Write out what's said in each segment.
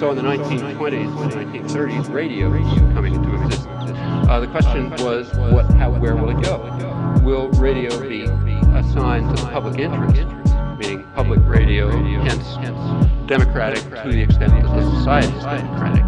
so in the 1920s and 1930s, radio was coming into existence. The question was, where will it go? Will radio be assigned to the public interest, meaning public radio, hence democratic to the extent that the society is democratic?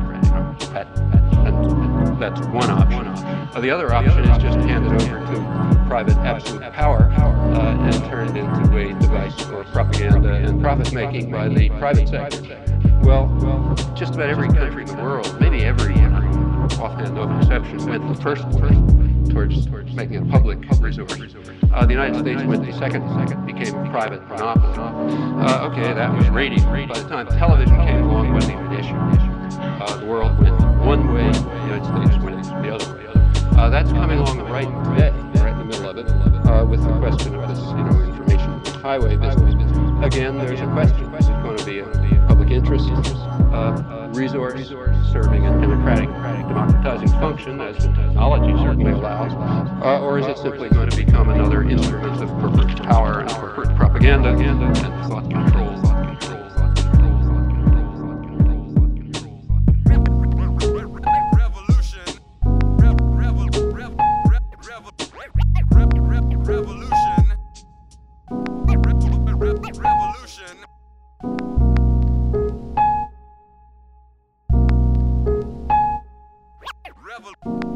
That's one option. The other option is just handed over to private absolute power and turned into a device for propaganda and profit-making by the private sector. Well, just about every country in the world, maybe every offhand no exception, went the first way towards making it a public resource. The United States went the second, became a private monopoly. Okay, that was radio. By the time television came along, it wasn't even an issue. The world went one way, the United States went the other way. That's coming along right today, right in the middle of it, with the question of this, information highway business. Again, there's a question: is it going to be a public interest resource serving a democratic, democratizing function, as the technology certainly allows, or is it simply going to become another instrument of corporate power and corporate propaganda and thought control? Revolution.